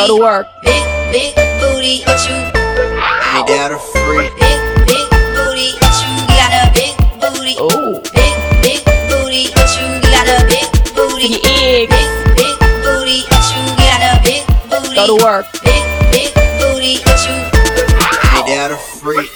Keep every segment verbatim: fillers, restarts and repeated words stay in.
Go to work. Big, big booty, what you? Me down a freak. Big, big booty, what you? You got a big booty. Ooh. Big, big booty, what you? You got a big booty. Your eggs. Big, big booty, what you? You got a big booty. Go to work. Big, big booty, what you? Me down a freak.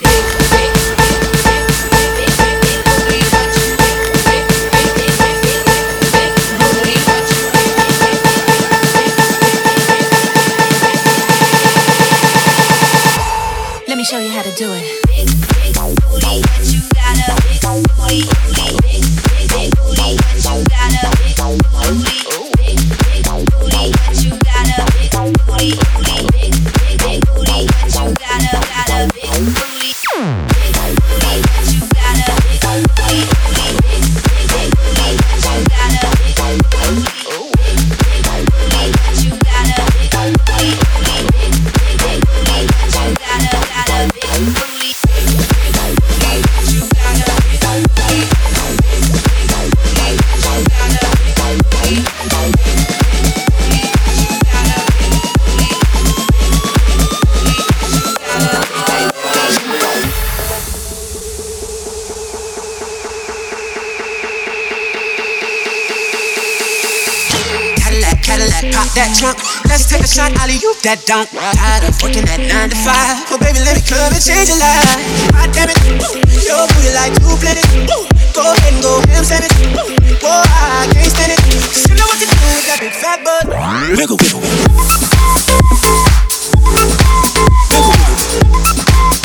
Let me show you how to do it. Big, big booty, but you got a big booty, booty, big, big, big booty, but you got a big booty, big, big booty, but you got a big booty, booty, big, big, big booty, but you got a got a big booty, big booty, but you got a big booty, booty, big, big, big booty, but you got a big booty, big, big booty, but you got a big booty, booty, big, big, big booty, but you got a got a big booty. Pop that trunk, let's take a shot, alley you that dunk. Tired of working at nine to five. Oh baby, let me come and change your life. God damn it, your booty like two planets. Go ahead and go ham sandwich. Boy, I can't stand it. Cause you know what to do with that big fat butt. Wiggle, wiggle, wiggle. Wiggle, wiggle, wiggle.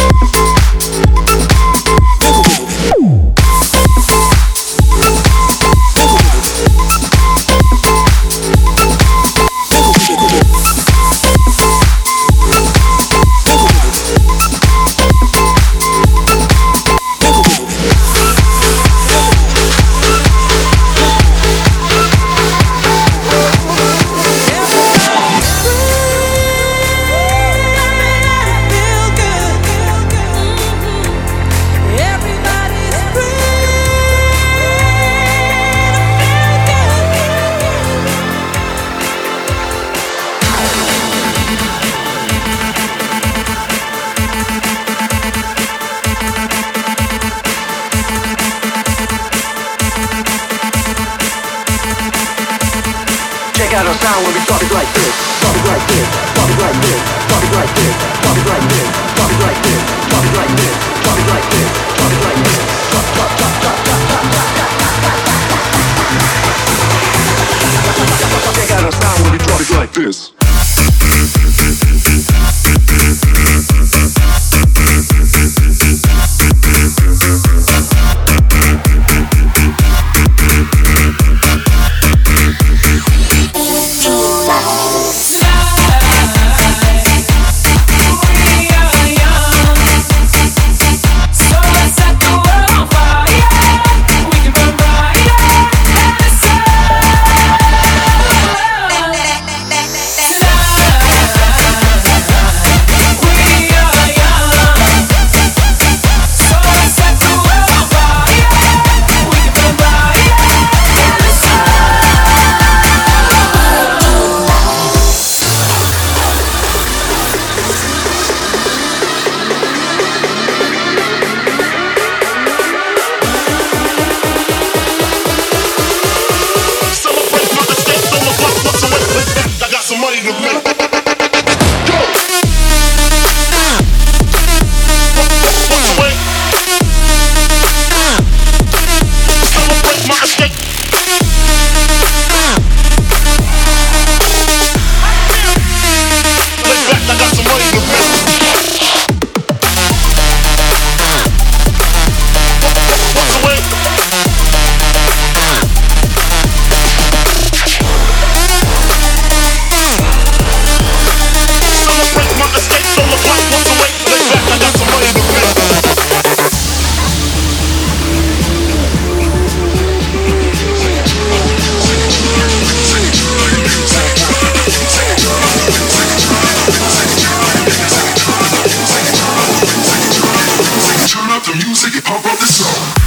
Check out our sound when we talk it like this. Talk it like this. Talk it like this. Talk it like this. Talk it like this. Talk it like this. Talk it like this. Talk it like this. Talk it like this. Talk, talk, talk, talk, talk, talk, talk. Check out our sound when we talk it like this. Turn up the music and pump up the song.